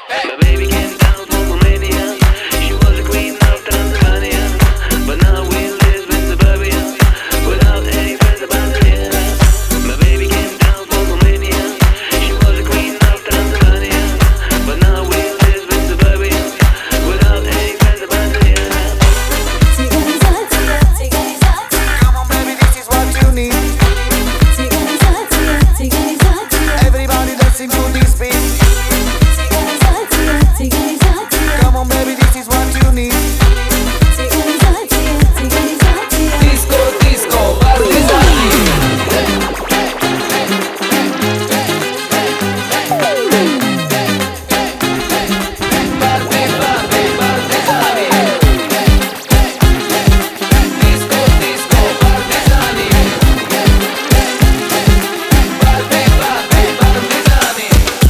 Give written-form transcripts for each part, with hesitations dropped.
My baby came down from Romania. She was a queen of Tanzania, but now we live in suburbia without any friends about here. My baby came down from Romania. She was a queen of Tanzania, but now we live in suburbia without any friends about here. Come on, baby, this is what you need. Everybody dancing to this beat. Come on, baby, this is what you need. Disco, disco, Partizani. Party, party, Partizani. Disco, disco, Partizani. Party, party, Partizani.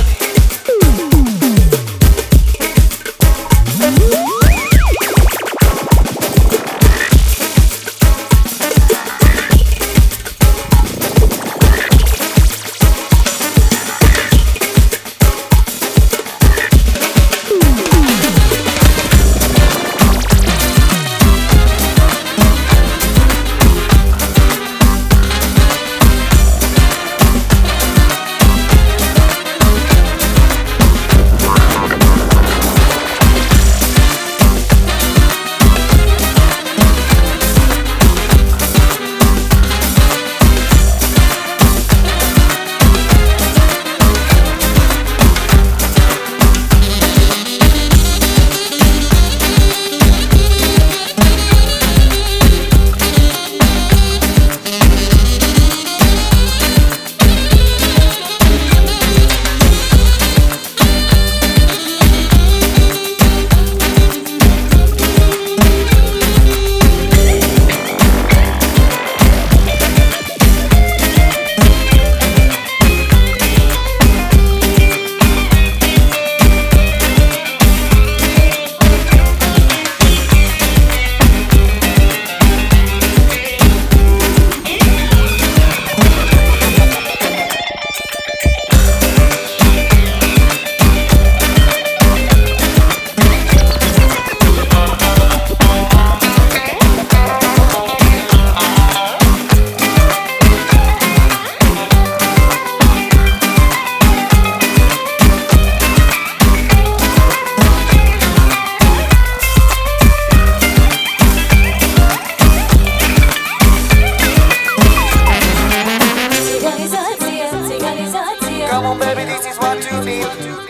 Come on, baby, this is what you need.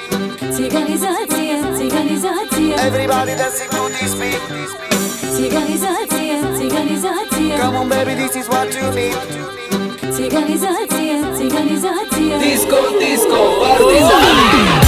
Everybody dancing to this beat. Come on, baby, this is what you need. Disco, disco, Partizani.